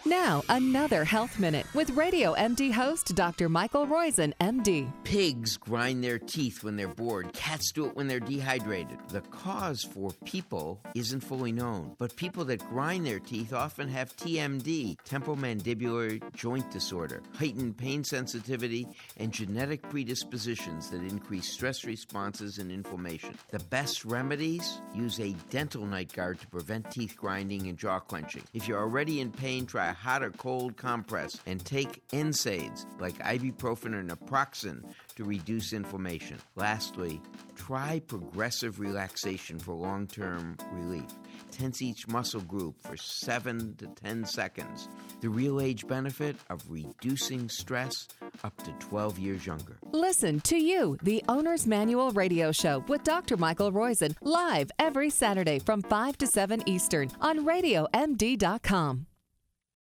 Now, another Health Minute with Radio MD host Dr. Michael Roizen, MD. Pigs grind their teeth when they're bored. Cats do it when they're dehydrated. The cause for people isn't fully known, but people that grind their teeth often have TMD, temporomandibular joint disorder, heightened pain sensitivity, and genetic predispositions that increase stress responses and inflammation. The best remedies? Use a dental night guard to prevent teeth grinding and jaw clenching. If you're already in pain, try a hot or cold compress and take NSAIDs like ibuprofen or naproxen to reduce inflammation. Lastly, try progressive relaxation for long-term relief. Tense each muscle group for 7 to 10 seconds. The real age benefit of reducing stress up to 12 years younger. Listen to You, the Owner's Manual radio show with Dr. Michael Roizen, live every Saturday from 5 to 7 Eastern on RadioMD.com.